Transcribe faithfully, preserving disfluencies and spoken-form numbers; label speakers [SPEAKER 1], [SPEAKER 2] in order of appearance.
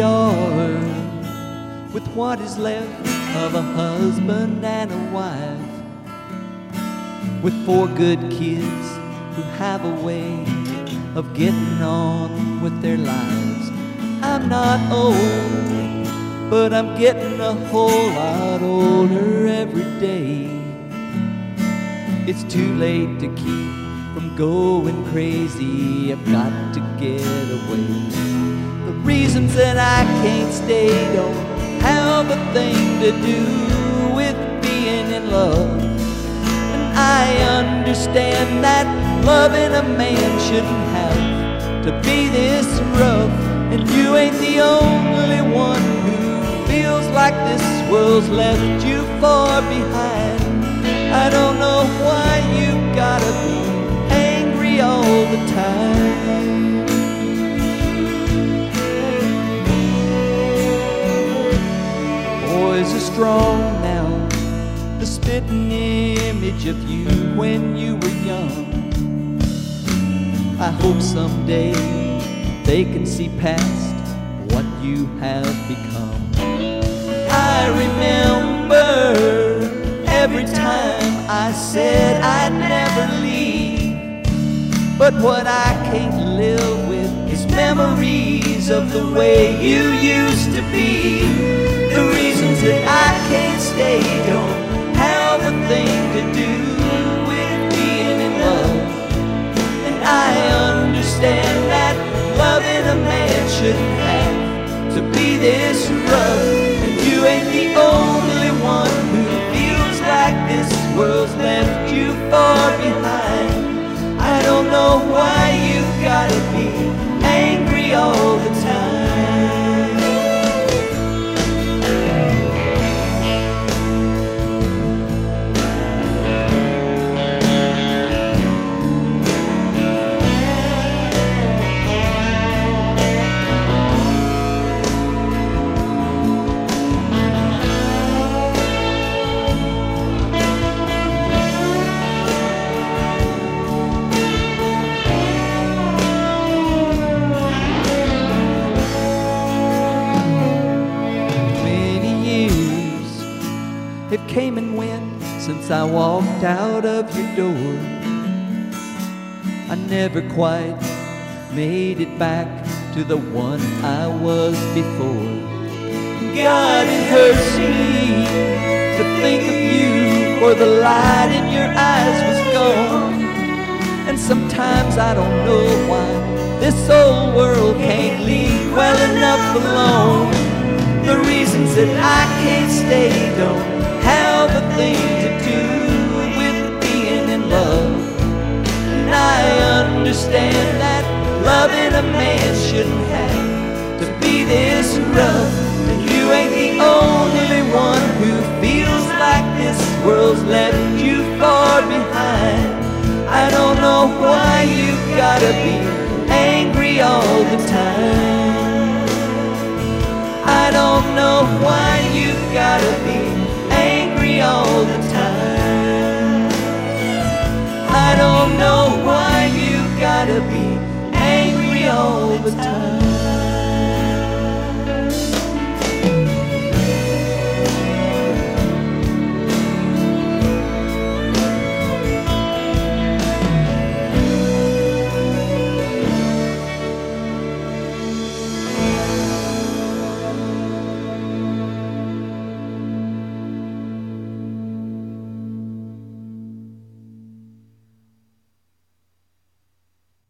[SPEAKER 1] we are, with what is left of a husband and a wife, with four good kids who have a way of getting on with their lives. I'm not old, but I'm getting a whole lot older every day. It's too late to keep from going crazy. I've got to get away. The reasons that I can't stay don't have a thing to do with being in love. And I understand that loving a man shouldn't have to be this rough. And you ain't the only one who feels like this world's left you far behind. I don't know why you gotta be angry all the time. Boys are strong now, the spitting image of you when you were young. I hope someday they can see past what you have become. I remember every time I said I'd never leave, but what I can't live with is memories of the way you used to be. The reasons that I can't stay don't have a thing to do with being in love. And I understand that loving a man shouldn't have to be this rough. And you ain't the only one who feels like this world's left you far behind. I don't know why you gotta be angry all the time. It came and went since I walked out of your door. I never quite made it back to the one I was before. God, it hurts me to think of you, for the light in your eyes was gone. And sometimes I don't know why this old world can't leave well enough alone. The reasons that I can't stay don't have a thing to do with being in love. And I understand that loving a man shouldn't have to be this rough. And you ain't the only one who feels like this world's left you far behind. I don't know why you gotta be angry all the time. I don't know why you gotta be angry all the time. I don't know why you gotta be angry all the time.